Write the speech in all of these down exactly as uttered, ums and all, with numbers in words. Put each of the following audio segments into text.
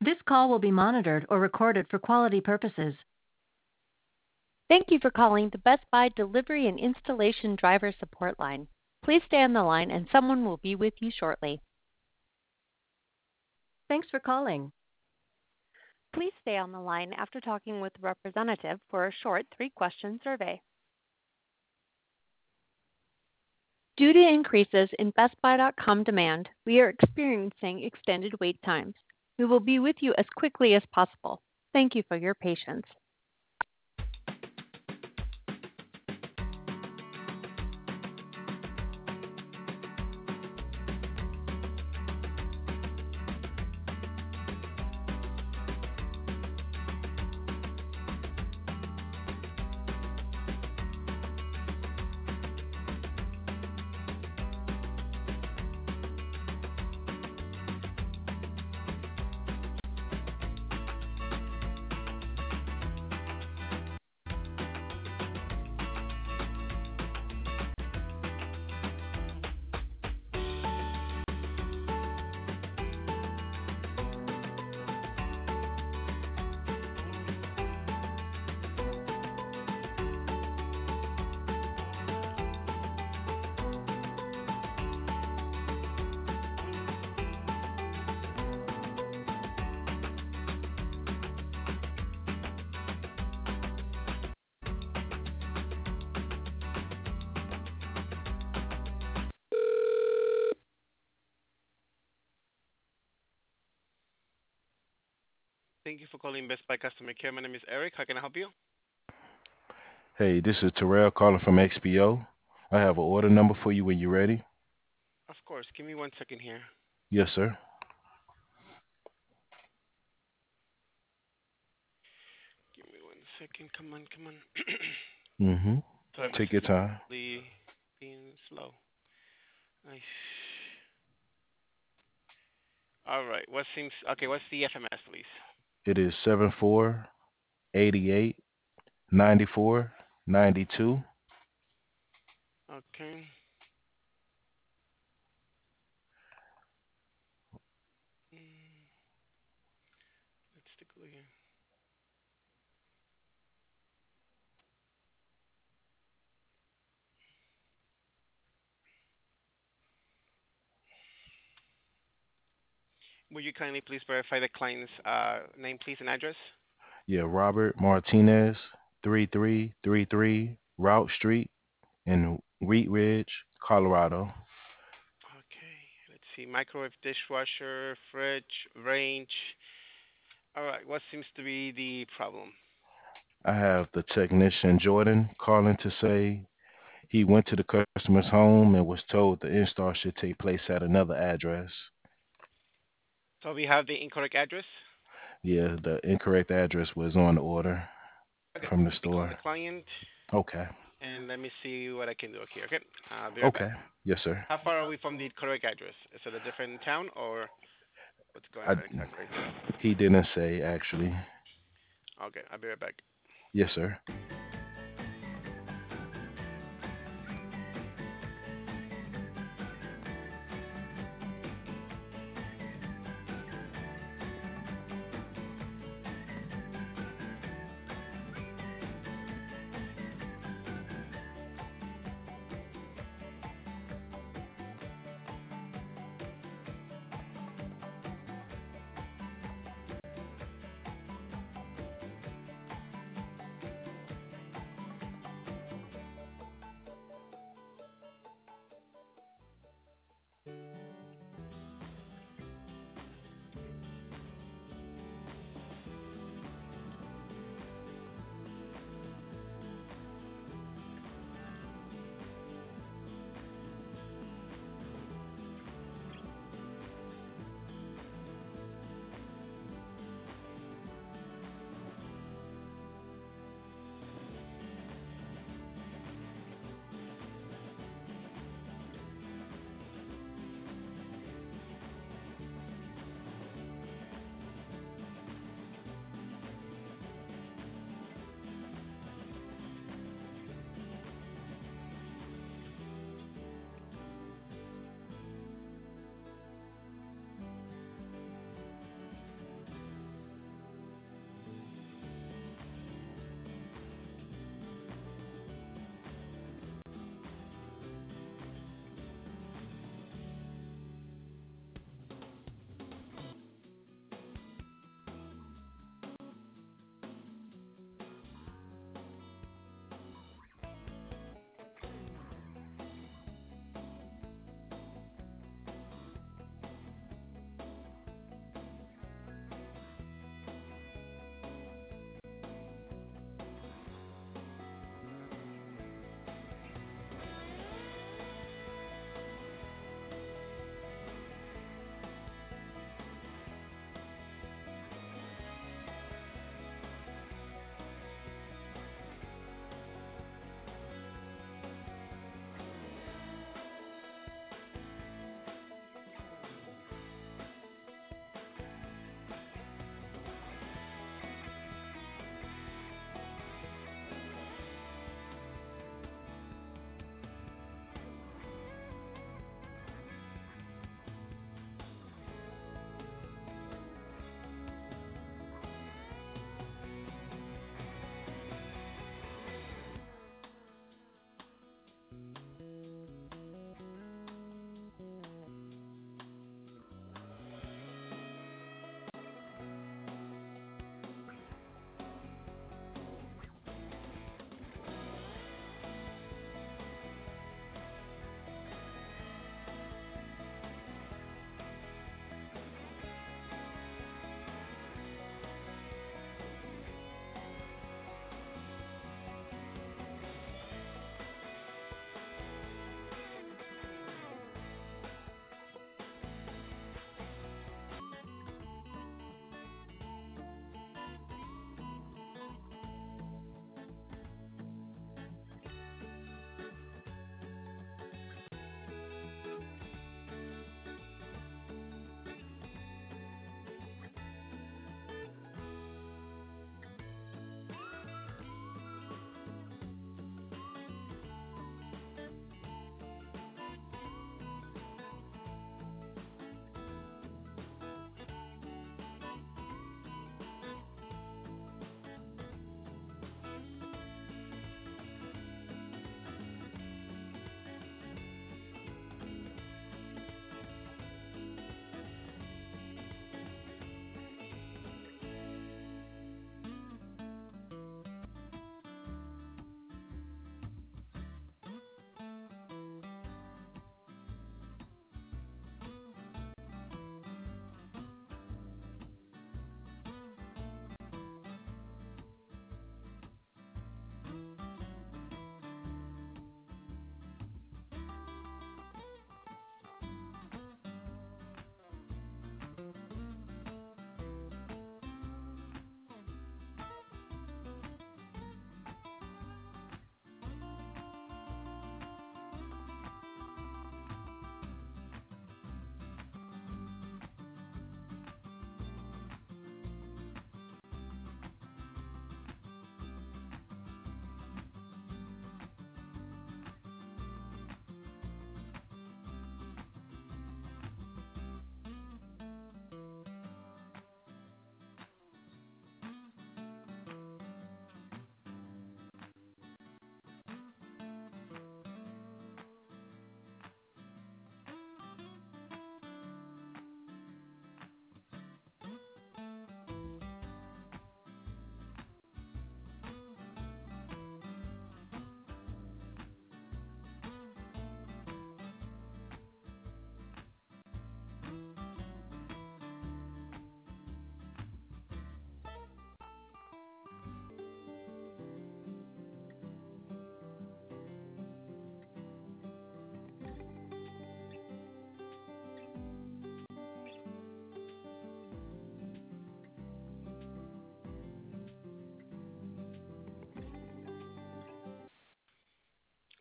This call will be monitored or recorded for quality purposes. Thank you for calling the Best Buy Delivery and Installation Driver Support Line. Please stay on the line and someone will be with you shortly. Thanks for calling. Please stay on the line after talking with a representative for a short three-question survey. Due to increases in Best Buy dot com demand, we are experiencing extended wait times. We will be with you as quickly as possible. Thank you for your patience. Thank you for calling Best Buy Customer Care. My name is Eric. How can I help you? Hey, this is Terrell calling from X P O. I have an order number for you when you're ready. Of course. Give me one second here. Yes, sir. Give me one second. Come on, come on. Mm-hmm. Sorry, my Take your system is time. really being slow. Nice. All right. What seems okay? What's the F M S, please? It is seven four eighty-eight ninety-four ninety-two. Okay. Mm, let's take a look here. Would you kindly please verify the client's uh, name, please, and address? Yeah, Robert Martinez, three three three three Route Street in Wheat Ridge, Colorado. Okay. Let's see. Microwave, dishwasher, fridge, range. All right. What seems to be the problem? I have the technician Jordan calling to say he went to the customer's home and was told the install should take place at another address. So we have the incorrect address. Yeah, the incorrect address was on the order Okay. from the Let me call the store. client Okay. and let me see what I can do here. Okay. I'll be right back. Okay. Yes, sir. How far are we from the correct address? Is it a different town or what's going I on exactly right now? He didn't say actually. Okay. I'll be right back. Yes, sir.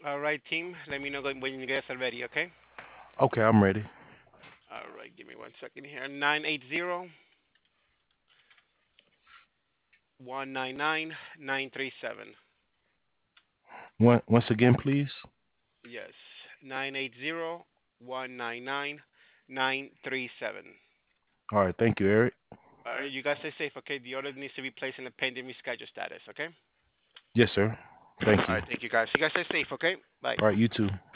All right, team. Let me know when you guys are ready, okay? Okay, I'm ready. All right, give me one second here. Nine eight zero one nine nine nine three seven. One, once again, please. Yes, nine eight zero one nine nine nine three seven. All right, thank you, Eric. All right, you guys stay safe, okay? The order needs to be placed in a pending reschedule status, okay? Yes, sir. Thank All you. right, thank you guys. You guys stay safe, okay? Bye. All right, you too.